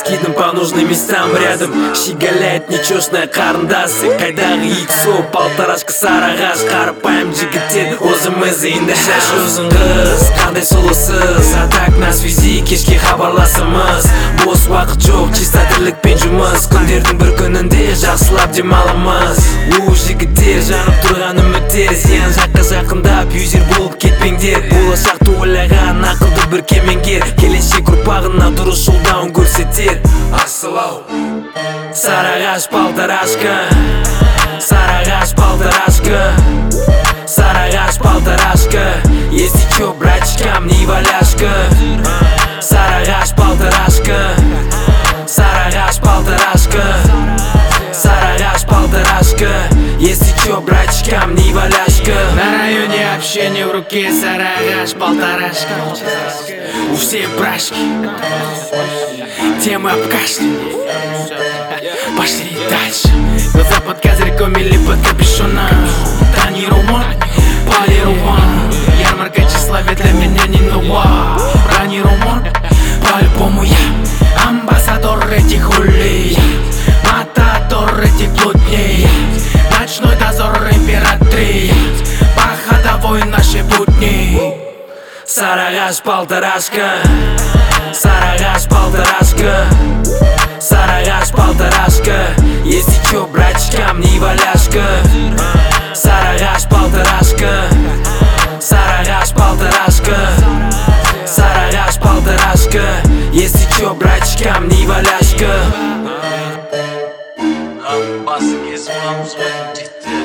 раскидан по нужным местам рядом. Щеголяет нечестная қарындасы, қайдағы иксо полторашка сарыағаш. Қарапайым жігіттер өзіміз енді шаш өзің қыз, қандай сұлусыз. А так на связи, кешке хабарласымыз. Бос уақыт жоқ, чисто тірлікпен жұмыс. Күндердің бір күнінде жақсылап демаламыз. Жігіттер жанып тұрған үміттер, зиян жаққа жақындап юзер болып кетпеңдер. Болашақты ойлаған ақылды бір кемеңгер, келешек ұрпағына дұрыс жолдауын көрсетер. Ассалау. Сарыағаш полторашка, Сарыағаш полторашка, Сарыағаш полторашка. Если чё, братчикам не валяшка. Сарыағаш полторашка, Сарыағаш полторашка, Сарыағаш полторашка. Если чё, братчикам не валяшка. На районе общения в руке Сарыағаш полторашка. У всех брачки, темы обкашлены. Пошли дальше. Глаза под козырьком или под капюшоном. Тонирован, полирован. Ярмарка тщеславия для меня не нова. Бронирован, по-любому я амбассадор этих улей, матадор этих плутней. Ночной дозор императриц, по ходовой наши будни. Сарыағаш полторашка, Сарыағаш полторашка, Сарыағаш полторашка. Если чё, братчикам не валяшка. Сарыағаш полторашка, Сарыағаш полторашка, Сарыағаш полторашка. Если чё, братчикам не валяшка. Басы кесіп аламыз ғой